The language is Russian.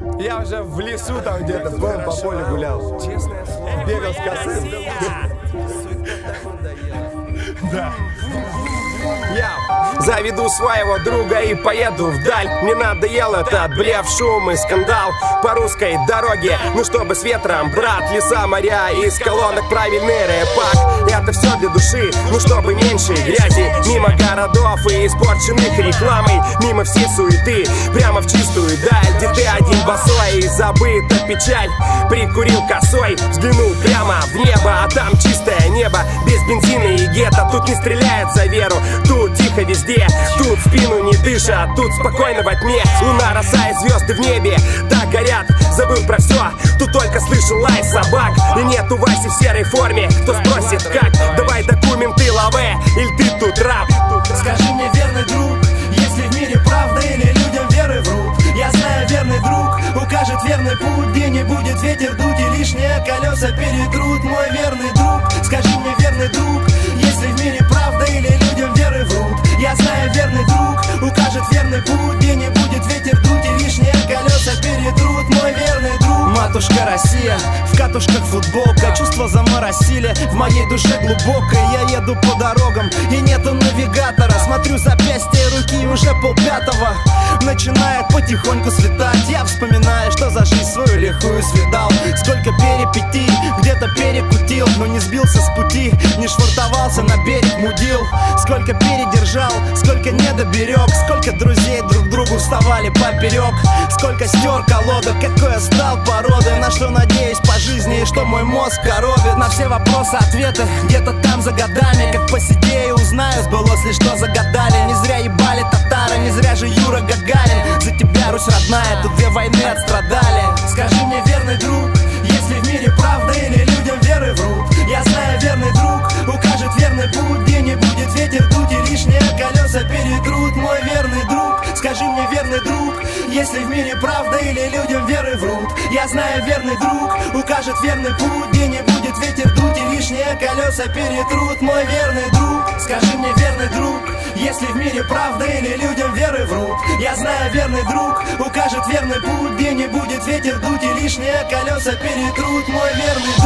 Я уже в лесу там где-то был, по полю гулял. Честное слово. Бегал с косым. Да. Я заведу своего друга и поеду вдаль. Мне надоел этот блеф, шум и скандал по русской дороге. Ну чтобы с ветром, брат, леса, моря, из колонок правильный рэпак. Это все для души, ну чтобы меньше грязи. Мимо городов и испорченных рекламой, мимо всей суеты, прямо в чистую даль, где ты один босой и забыта печаль. Прикурил косой, взглянул прямо в небо, а там чистое небо, без бензина и гетто. Тут не стреляет за веру, тут тихо везде, тут в спину не дышат, тут спокойно во тьме. Луна, роса и звезды в небе так горят, забыл про все, тут только слышу лай собак. И нету Васи в серой форме, кто спросит как, давай документы лаве, или ты тут раб. Скажи мне, верный друг, если в мире правда или людям веры врут. Я знаю, верный друг укажет верный путь, где не будет ветер дуть и лишние колеса перетрут. Мой верный друг, скажи мне, верный друг, если в мире правда или людям веры врут. Я знаю, верный друг укажет верный путь, где не будет ветер дуть и лишние колеса перетрут. Мой верный друг. Матушка Россия, в катушках футболка, чувства заморосили в моей душе глубокой. Я еду по дорогам и нету навигатора, смотрю запястье руки, уже 4:30. Начинает потихоньку светать, я вспоминаю, что за жизнь свою лихую свидал. Сколько перипетий, где-то перекутил, но не сбился с пути, не швартовался на берег мудил. Сколько передержал, сколько не доберег, сколько друзей друг другу вставали поперек. Сколько стер колодок, какой я стал породы, на что надеюсь по жизни и что мой мозг коробит. На все вопросы ответы где-то там за годами, как посидею узнаю, сбылось ли что загадали. Не зря ебали татары, не зря же Юра Гагарин. За тебя, Русь родная, тут 2 войны отстрадали. Скажи мне, верный друг, если в мире правда или людям веры врут. Я знаю, верный друг укажет верный путь, где не будет ветер дуть и лишние колеса перетрут. Мой верный друг, скажи мне, верный друг, если в мире правда или людям веры врут. Я знаю, верный друг укажет верный путь, где не будет ветер дуть и лишние колеса перетрут. Мой верный друг, скажи мне, верный друг, если в мире правда или людям веры врут. Я знаю, верный друг укажет верный путь, где не будет ветер дуть и лишние колеса перетрут. Мой верный друг.